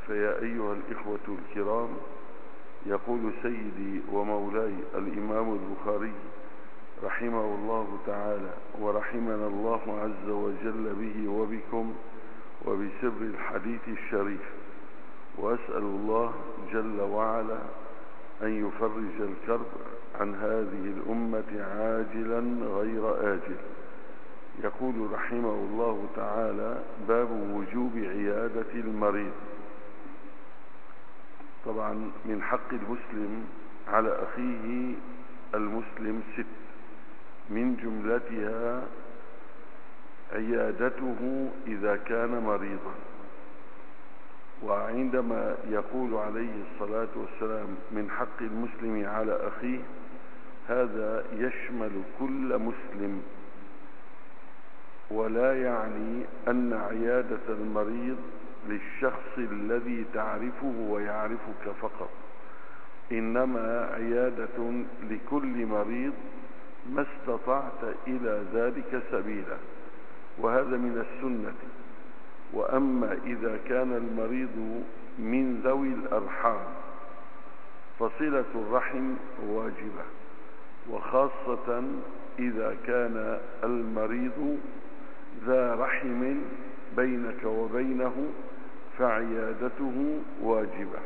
فيا أيها الإخوة الكرام، يقول سيدي ومولاي الإمام البخاري رحمه الله تعالى ورحمنا الله عز وجل به وبكم وبسر الحديث الشريف، وأسأل الله جل وعلا أن يفرج الكرب عن هذه الأمة عاجلا غير آجل. يقول رحمه الله تعالى: باب وجوب عيادة المريض. طبعا من حق المسلم على أخيه المسلم 6، من جملتها عيادته إذا كان مريضا. وعندما يقول عليه الصلاة والسلام من حق المسلم على أخيه، هذا يشمل كل مسلم، ولا يعني أن عيادة المريض للشخص الذي تعرفه ويعرفك فقط، إنما عيادة لكل مريض ما استطعت إلى ذلك سبيلا، وهذا من السنة. وأما إذا كان المريض من ذوي الأرحام فصلة الرحم واجبة، وخاصة إذا كان المريض ذا رحم بينك وبينه فعيادته واجبة.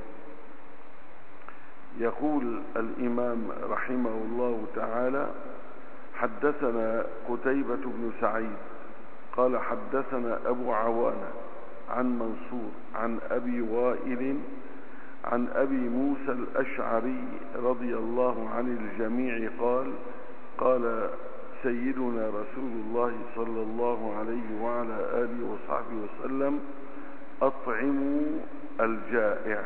يقول الإمام رحمه الله تعالى: حدثنا قتيبة بن سعيد قال حدثنا أبو عوانة عن منصور عن أبي وائل عن أبي موسى الأشعري رضي الله عن الجميع قال: قال سيدنا رسول الله صلى الله عليه وعلى آله وصحبه وسلم: أطعموا الجائع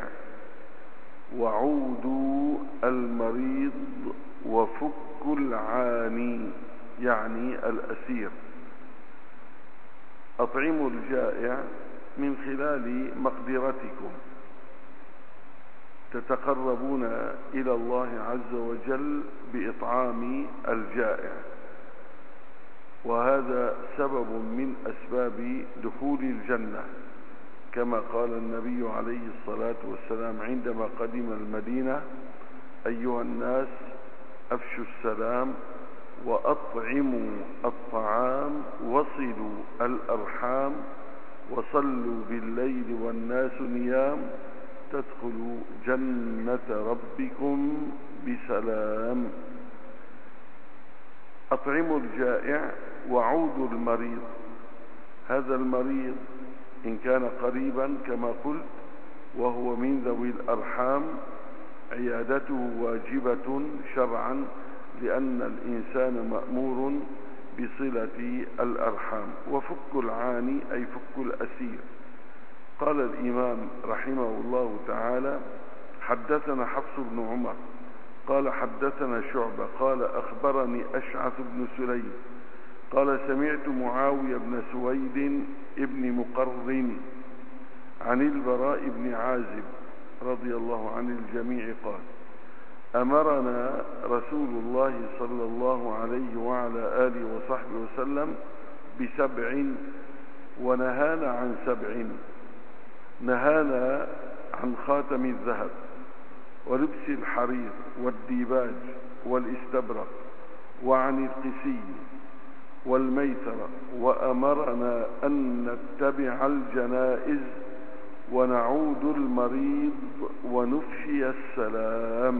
وعودوا المريض وفكوا العاني، يعني الأسير. أطعموا الجائع من خلال مقدرتكم تتقربون إلى الله عز وجل بإطعام الجائع، وهذا سبب من أسباب دخول الجنة، كما قال النبي عليه الصلاة والسلام عندما قدم المدينة: أيها الناس أفشوا السلام وأطعموا الطعام وصلوا الأرحام وصلوا بالليل والناس نيام تدخلوا جنة ربكم بسلام. أطعموا الجائع وعودوا المريض. هذا المريض إن كان قريبا كما قلت وهو من ذوي الأرحام عيادته واجبة شرعا، لأن الإنسان مأمور بصلة الأرحام. وفك العاني أي فك الأسير. قال الإمام رحمه الله تعالى: حدثنا حفص بن عمر قال حدثنا شعبة قال أخبرني أشعث بن سليم قال سمعت معاوية بن سويد ابن مقرن عن البراء بن عازب رضي الله عن الجميع قال: أمرنا رسول الله صلى الله عليه وعلى آله وصحبه وسلم ب7 ونهانا عن 7. نهانا عن خاتم الذهب ولبس الحرير والديباج والاستبرق وعن القسي والميسرة، وأمرنا أن نتبع الجنائز ونعود المريض ونفشي السلام.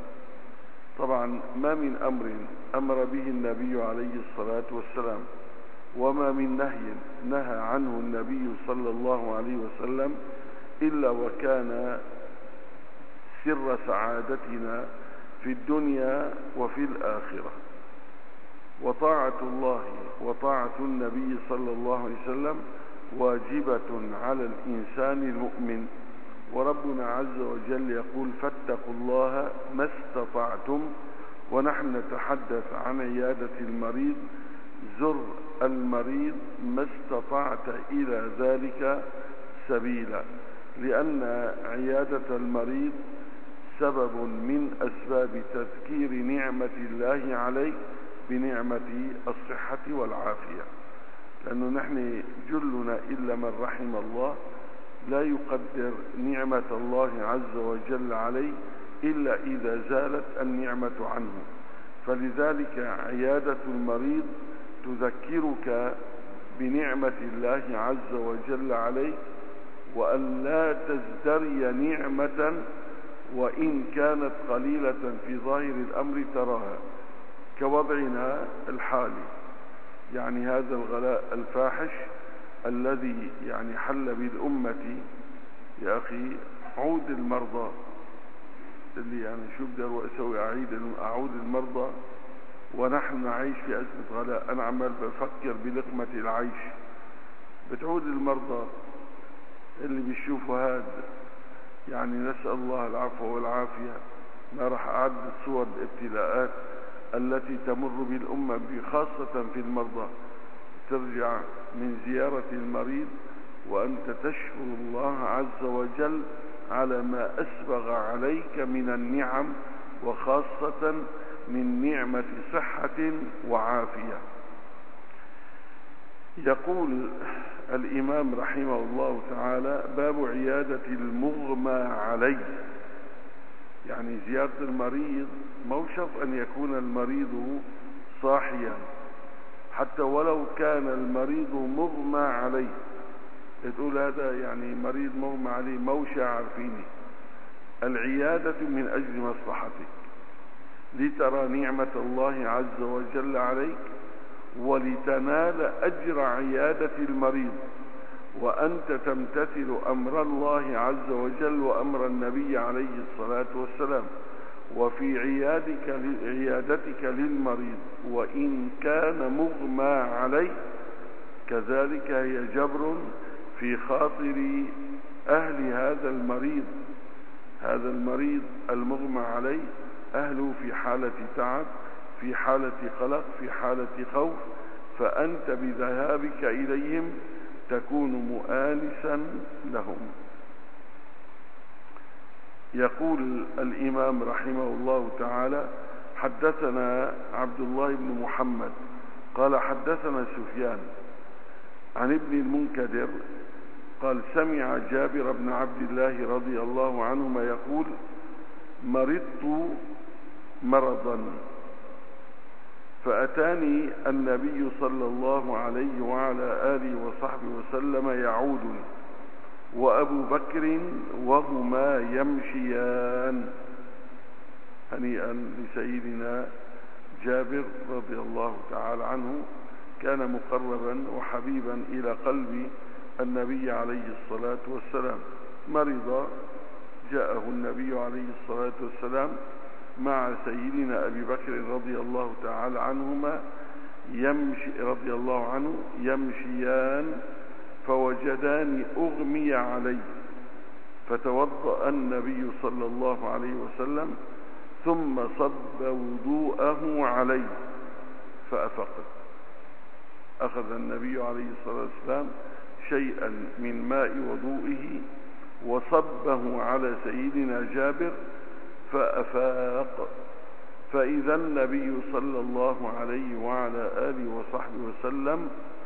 طبعا ما من أمر أمر به النبي عليه الصلاة والسلام وما من نهي نهى عنه النبي صلى الله عليه وسلم إلا وكان سر سعادتنا في الدنيا وفي الآخرة. وطاعة الله وطاعة النبي صلى الله عليه وسلم واجبة على الإنسان المؤمن. وربنا عز وجل يقول: فاتقوا الله ما استطعتم. ونحن نتحدث عن عيادة المريض: زر المريض ما استطعت إلى ذلك سبيلا، لأن عيادة المريض سبب من أسباب تذكير نعمة الله عليك بنعمة الصحة والعافية. لأنه نحن جلنا إلا من رحم الله لا يقدر نعمة الله عز وجل عليه إلا إذا زالت النعمة عنه. فلذلك عيادة المريض تذكرك بنعمة الله عز وجل عليك، وأن لا تزدري نعمة وإن كانت قليلة في ظاهر الأمر تراها، كوضعنا الحالي. يعني هذا الغلاء الفاحش الذي يعني حل بالأمة، يا أخي عود المرضى، اللي يعني شو بدي أسوي، أعود المرضى ونحن نعيش في أزمة غلاء. أنا عمال بفكر بلقمة العيش، بتعود المرضى اللي بيشوفوا هذا. يعني نسأل الله العفو والعافية. ما راح أعدد صور الابتلاءات التي تمر بالأمة خاصة في المرضى. ترجع من زيارة المريض وأنت تشكر الله عز وجل على ما أسبغ عليك من النعم، وخاصة من نعمة صحة وعافية. يقول الإمام رحمه الله تعالى: باب عيادة المغمى عليه. يعني زيارة المريض مو شرط أن يكون المريض صاحيا، حتى ولو كان المريض مغمى عليه. تقول هذا يعني مريض مغمى عليه مو شاعر فيني. العيادة من أجل مصلحتك، لترى نعمة الله عز وجل عليك، ولتنال أجر عيادة المريض، وأنت تمتثل أمر الله عز وجل وأمر النبي عليه الصلاة والسلام. وفي عيادتك للمريض وإن كان مغمى عليه، كذلك هي جبر في خاطر أهل هذا المريض. هذا المريض المغمى عليه أهله في حالة تعب، في حالة قلق، في حالة خوف، فأنت بذهابك إليهم تكون مؤانسا لهم. يقول الإمام رحمه الله تعالى: حدثنا عبد الله بن محمد قال حدثنا سفيان عن ابن المنكدر قال: سمع جابر بن عبد الله رضي الله عنهما يقول: مرضت مرضا فأتاني النبي صلى الله عليه وعلى آله وصحبه وسلم يعودني وأبو بكر وهما يمشيان. هنيئا لسيدنا جابر رضي الله تعالى عنه، كان مقربا وحبيبا إلى قلب النبي عليه الصلاة والسلام. مرض، جاءه النبي عليه الصلاة والسلام مع سيدنا أبي بكر رضي الله تعالى عنهما رضي الله عنه يمشيان، فوجداني أغمي علي، فتوضأ النبي صلى الله عليه وسلم ثم صب وضوءه علي فأفقت. أخذ النبي عليه الصلاة والسلام شيئا من ماء وضوئه وصبه على سيدنا جابر فأفاق، فإذا النبي صلى الله عليه وعلى آله وصحبه وسلم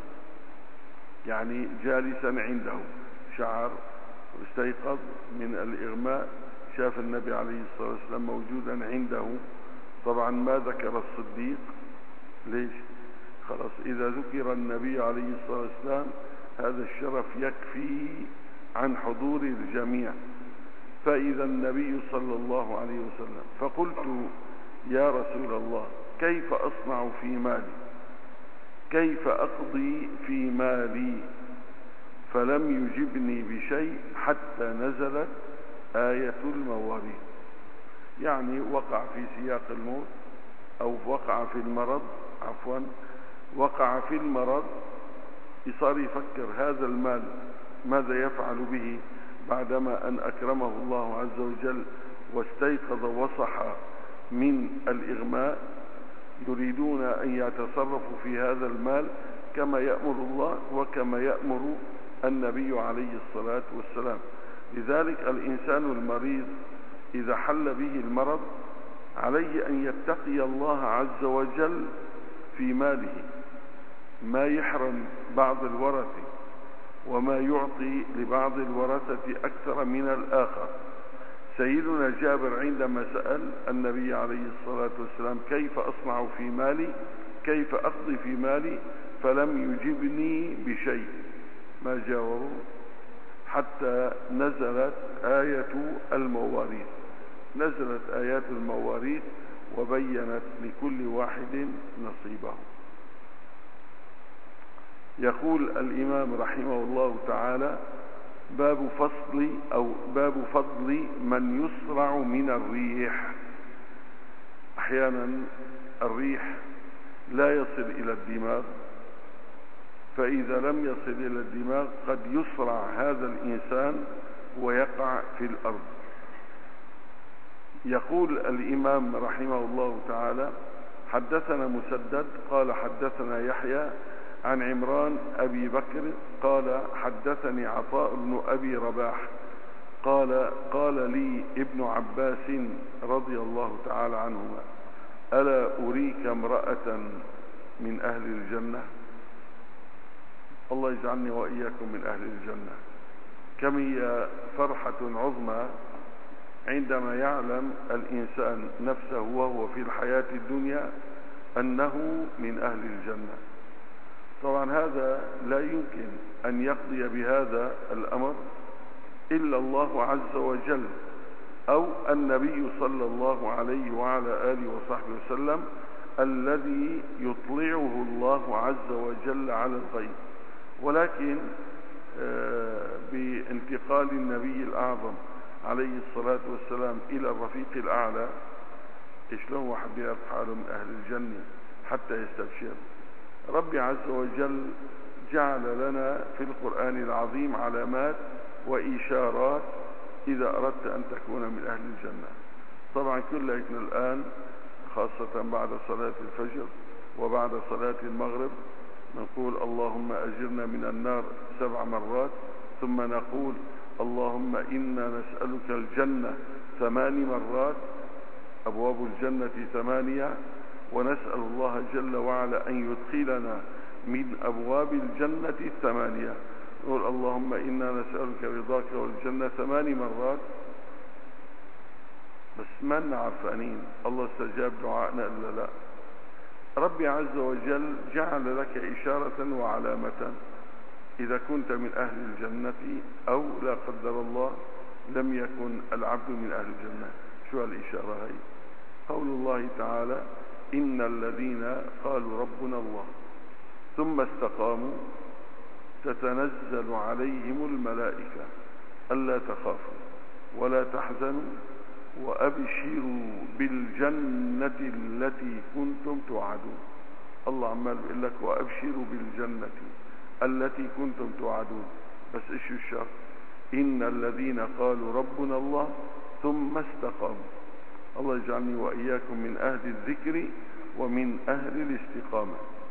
يعني جالسا عنده، شعر واستيقظ من الإغماء، شاف النبي عليه الصلاة والسلام موجودا عنده. طبعا ما ذكر الصديق، ليش؟ خلاص إذا ذكر النبي عليه الصلاة والسلام هذا الشرف يكفي عن حضور الجميع. فإذا النبي صلى الله عليه وسلم، فقلت: يا رسول الله، كيف أصنع في مالي؟ كيف أقضي في مالي؟ فلم يجبني بشيء حتى نزلت آية المواريث. يعني وقع في سياق الموت، أو وقع في المرض، عفوا وقع في المرض، يصار يفكر هذا المال ماذا يفعل به بعدما أن أكرمه الله عز وجل واستيقظ وصح من الإغماء. يريدون أن يتصرفوا في هذا المال كما يأمر الله وكما يأمر النبي عليه الصلاة والسلام. لذلك الإنسان المريض إذا حل به المرض عليه أن يتقي الله عز وجل في ماله، ما يحرم بعض الورثة وما يعطي لبعض الورثة أكثر من الآخر. سيدنا جابر عندما سأل النبي عليه الصلاة والسلام كيف أصنع في مالي، كيف أقضي في مالي، فلم يجبني بشيء، ما جاوبه حتى نزلت آية المواريث. نزلت آيات المواريث وبينت لكل واحد نصيبه. يقول الإمام رحمه الله تعالى: باب فضل من يصرع من الريح. أحيانا الريح لا يصل إلى الدماغ، فإذا لم يصل إلى الدماغ قد يصرع هذا الإنسان ويقع في الأرض. يقول الإمام رحمه الله تعالى: حدثنا مسدد قال حدثنا يحيى عن عمران أبي بكر قال حدثني عطاء بن أبي رباح قال لي ابن عباس رضي الله تعالى عنهما: ألا أريك امرأة من أهل الجنة؟ الله يجعلني وإياكم من أهل الجنة. كم هي فرحة عظمى عندما يعلم الإنسان نفسه وهو في الحياة الدنيا أنه من أهل الجنة. طبعا هذا لا يمكن أن يقضي بهذا الأمر إلا الله عز وجل أو النبي صلى الله عليه وعلى آله وصحبه وسلم، الذي يطلعه الله عز وجل على الغيب. ولكن بانتقال النبي الأعظم عليه الصلاة والسلام إلى الرفيق الأعلى، شلون واحد بيعرف حاله من أهل الجنة حتى يستبشر؟ ربي عز وجل جعل لنا في القرآن العظيم علامات وإشارات إذا أردت أن تكون من أهل الجنة. طبعا كلنا الآن خاصة بعد صلاة الفجر وبعد صلاة المغرب نقول اللهم أجرنا من النار 7 مرات، ثم نقول اللهم إنا نسألك الجنة 8 مرات، أبواب الجنة 8، ونسأل الله جل وعلا أن يدخلنا من أبواب الجنة 8. نقول اللهم إنا نسألك رضاك والجنة 8 مرات، بس ما نعرفانين الله استجاب دعائنا إلا لا. ربي عز وجل جعل لك إشارة وعلامة إذا كنت من أهل الجنة أو لا قدر الله لم يكن العبد من أهل الجنة. شو الإشارة هي؟ قول الله تعالى: إن الذين قالوا ربنا الله ثم استقاموا تتنزل عليهم الملائكة ألا تخافوا ولا تحزنوا وأبشروا بالجنة التي كنتم توعدون. الله عمال بيقول لك وأبشروا بالجنة التي كنتم توعدون، بس إيش الشرط؟ إن الذين قالوا ربنا الله ثم استقاموا. الله يجعلني وإياكم من أهل الذكر ومن أهل الاستقامة.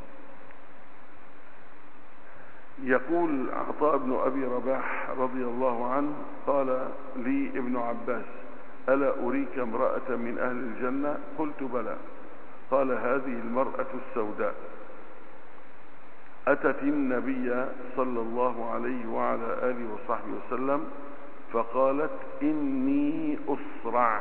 يقول عطاء بن أبي رباح رضي الله عنه قال لي ابن عباس: ألا أريك امرأة من أهل الجنة؟ قلت بلى. قال: هذه المرأة السوداء أتت النبي صلى الله عليه وعلى آله وصحبه وسلم فقالت: إني أصرع.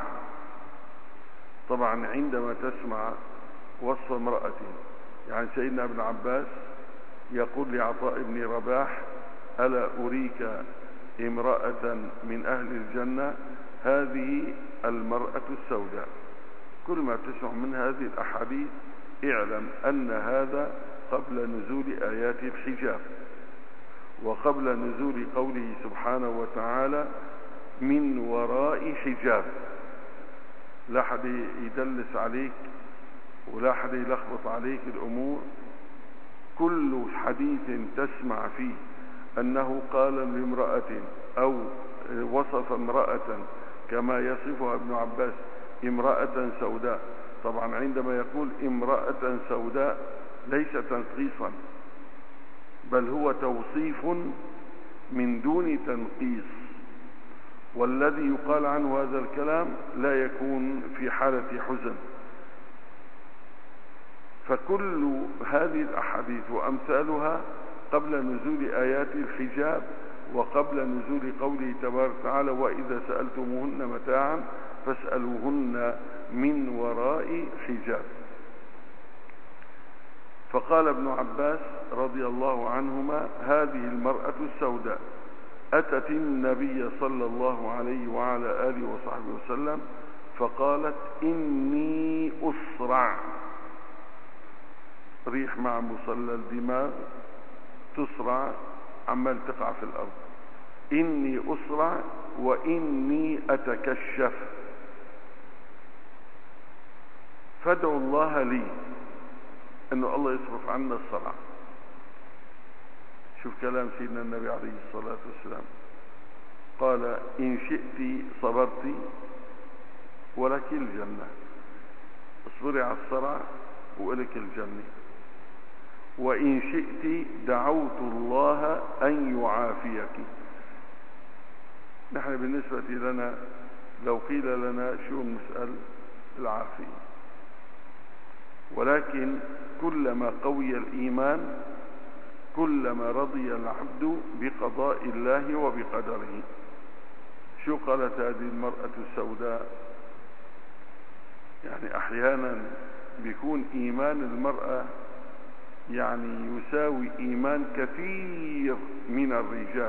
طبعا عندما تسمع وصف امرأة، يعني سيدنا ابن عباس يقول لعطاء بن رباح: ألا أريك امرأة من أهل الجنة؟ هذه المرأة السوداء. كل ما تسمع من هذه الأحاديث اعلم أن هذا قبل نزول آيات الحجاب وقبل نزول قوله سبحانه وتعالى: من وراء حجاب. لا حد يدلس عليك ولا حد يلخبط عليك الأمور. كل حديث تسمع فيه أنه قال لامرأة أو وصف امرأة كما يصفها ابن عباس امرأة سوداء، طبعا عندما يقول امرأة سوداء ليس تنقيصا، بل هو توصيف من دون تنقيص، والذي يقال عنه هذا الكلام لا يكون في حالة حزن. فكل هذه الأحاديث وأمثالها قبل نزول آيات الحجاب وقبل نزول قوله تبارك وتعالى وإذا سألتموهن متاعا فاسألوهن من وراء حجاب. فقال ابن عباس رضي الله عنهما هذه المرأة السوداء أتت النبي صلى الله عليه وعلى آله وصحبه وسلم فقالت إني أسرع، ريح مع مصلى الدماغ تسرع عمال تقع في الأرض، إني أسرع وإني أتكشف فادعوا الله لي أنه الله يصرف عنا الصرع. شوف كلام سيدنا النبي عليه الصلاة والسلام، قال إن شئت صبرت ولك الجنة، اصبري على الصرع ولك الجنة، وإن شئت دعوت الله أن يعافيك. نحن بالنسبة لنا لو قيل لنا شو نسأل العافية، ولكن كلما قوي الإيمان كلما رضي العبد بقضاء الله وبقدره. شو قالت هذه المرأة السوداء؟ يعني أحيانا بيكون إيمان المرأة يعني يساوي إيمان كثير من الرجال،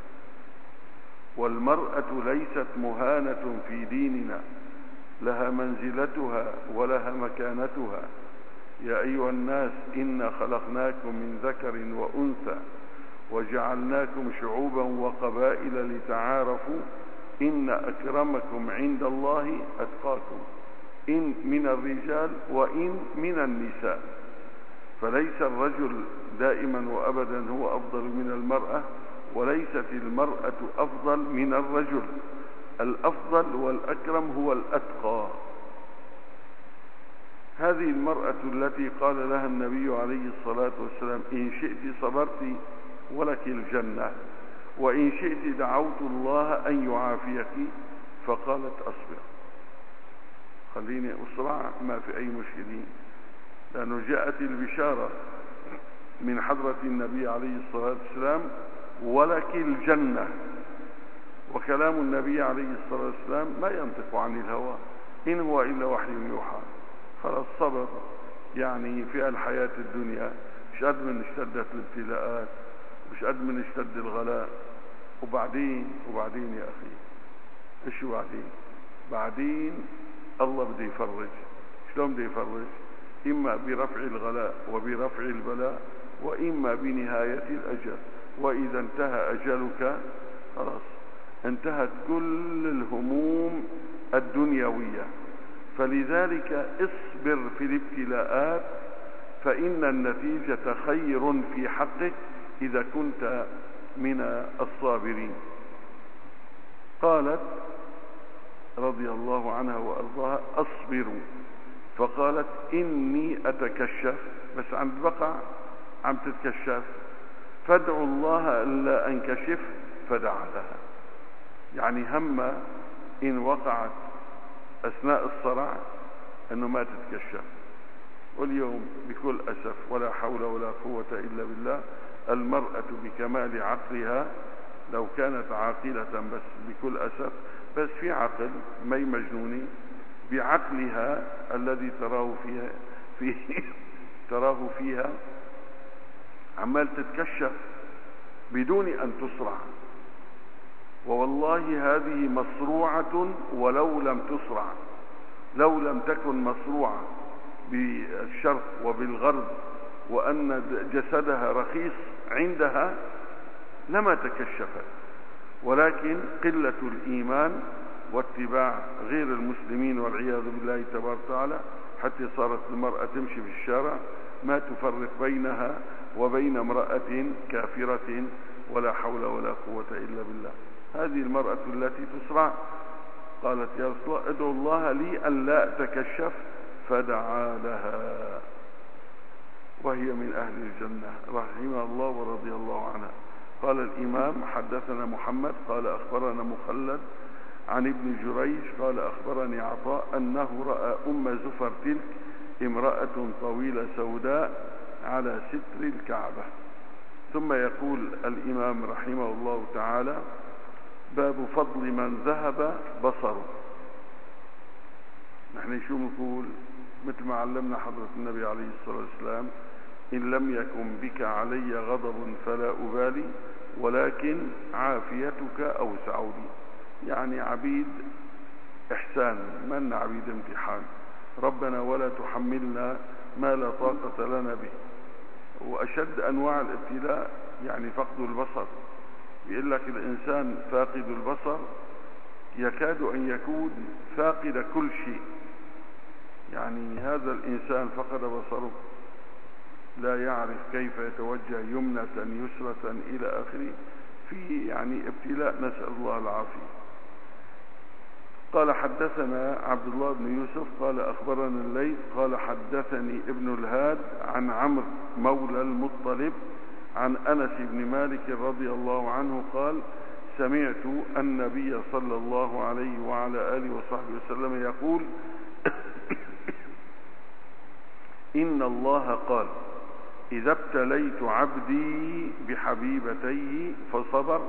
والمرأة ليست مهانة في ديننا، لها منزلتها ولها مكانتها. يا أيها الناس إنا خلقناكم من ذكر وأنثى وجعلناكم شعوبا وقبائل لتعارفوا إن أكرمكم عند الله أتقاكم، إن من الرجال وإن من النساء. فليس الرجل دائما وأبدا هو أفضل من المرأة، وليست المرأة أفضل من الرجل. الأفضل والأكرم هو الأتقى. هذه المرأة التي قال لها النبي عليه الصلاة والسلام إن شئت صبرت ولك الجنة وإن شئت دعوت الله أن يعافيك، فقالت أصبر، خليني أسرع ما في أي مشكلة، لأنه جاءت البشارة من حضرة النبي عليه الصلاة والسلام ولك الجنة، وكلام النبي عليه الصلاة والسلام ما ينطق عن الهوى إن هو إلا وحي يوحى. خلاص صبر، يعني في الحياة الدنيا مش قد من اشتدت الابتلاءات، مش قد من اشتد الغلاء، وبعدين يا أخي ايش بعدين الله بده يفرج. شلون بده يفرج؟ إما برفع الغلاء وبرفع البلاء، وإما بنهاية الأجل. وإذا انتهى أجلك خلاص انتهت كل الهموم الدنيوية. فلذلك اصبر في الابتلاءات فإن النتيجة خير في حقك إذا كنت من الصابرين. قالت رضي الله عنها وأرضاها أصبروا، فقالت إني أتكشف، بس عند بقع عم تتكشف، فادعوا الله ألا أنكشف، فدعا لها. يعني هم إن وقعت أثناء الصرع أنه ما تتكشف. واليوم بكل أسف ولا حول ولا قوة إلا بالله المرأة بكمال عقلها لو كانت عاقلة، بس بكل أسف بس في عقل ما مجنوني، بعقلها الذي تراه فيها عمال تتكشف بدون أن تسرع. ووالله هذه مصروعة ولو لم تسرع، لو لم تكن مصروعة بالشرق وبالغرب وأن جسدها رخيص عندها لما تكشفت، ولكن قلة الإيمان واتباع غير المسلمين والعياذ بالله تبارك وتعالى حتى صارت المرأة تمشي في الشارع ما تفرق بينها وبين امرأة كافرة ولا حول ولا قوة إلا بالله. هذه المرأة التي تسرع قالت يا رسول الله ادعو الله لي أن لا أتكشف، فدعا لها، وهي من أهل الجنة رحمها الله ورضي الله عنها. قال الإمام حدثنا محمد قال أخبرنا مخلد عن ابن جريج قال أخبرني عطاء أنه رأى أم زفر تلك امرأة طويلة سوداء على ستر الكعبة. ثم يقول الإمام رحمه الله تعالى: باب فضل من ذهب بصره. نحن شو نقول؟ مثل ما علمنا حضرة النبي عليه الصلاة والسلام: إن لم يكن بك علي غضب فلا أبالي ولكن عافيتك أوسع لي. يعني عبيد إحسان، من عبيد امتحان. ربنا ولا تحملنا ما لا طاقة لنا به. وأشد أنواع الابتلاء يعني فقد البصر. بيقول لك الإنسان فاقد البصر يكاد أن يكون فاقد كل شيء. يعني هذا الإنسان فقد بصره، لا يعرف كيف يتوجه يمنة يسرة إلى آخره، في يعني ابتلاء، نسأل الله العافية. قال: حدثنا عبد الله بن يوسف قال أخبرنا الليث قال حدثني ابن الهاد عن عمرو مولى المطلب عن أنس بن مالك رضي الله عنه قال: سمعت النبي صلى الله عليه وعلى آله وصحبه وسلم يقول: إن الله قال: إذا ابتليت عبدي بحبيبتيه فصبر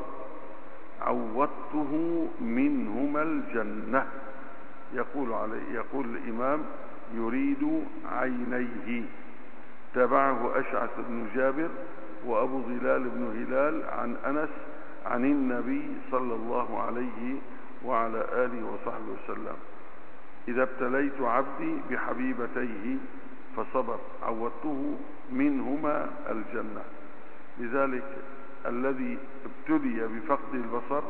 عوضته منهما الجنة. يقول الإمام: يريد عينيه. تبعه أشعث بن جابر وأبو ظلال بن هلال عن أنس عن النبي صلى الله عليه وعلى آله وصحبه وسلم: إذا ابتليت عبدي بحبيبتيه فصبر عوضته منهما الجنة. لذلك الذي ابتلي بفقد البصر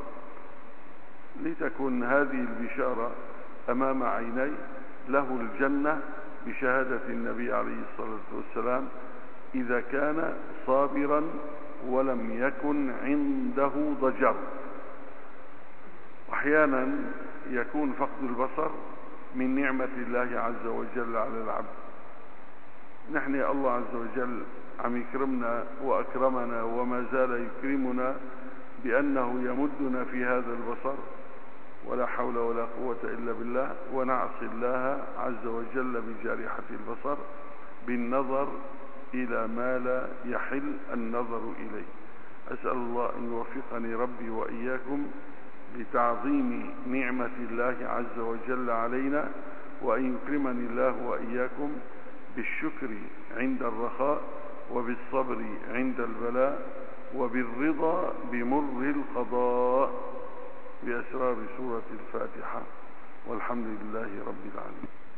لتكن هذه البشارة أمام عيني له الجنة بشهادة النبي عليه الصلاة والسلام إذا كان صابرا ولم يكن عنده ضجر. أحيانا يكون فقد البصر من نعمة الله عز وجل على العبد. نحن الله عز وجل عم يكرمنا وأكرمنا وما زال يكرمنا بأنه يمدنا في هذا البصر، ولا حول ولا قوة إلا بالله، ونعصي الله عز وجل بجارحة البصر بالنظر إلى ما لا يحل النظر إليه. أسأل الله أن يوفقني ربي وإياكم لتعظيم نعمة الله عز وجل علينا، وأن يكرمني الله وإياكم بالشكر عند الرخاء، وبالصبر عند البلاء، وبالرضا بمر القضاء، بأسرار سورة الفاتحة. والحمد لله رب العالمين.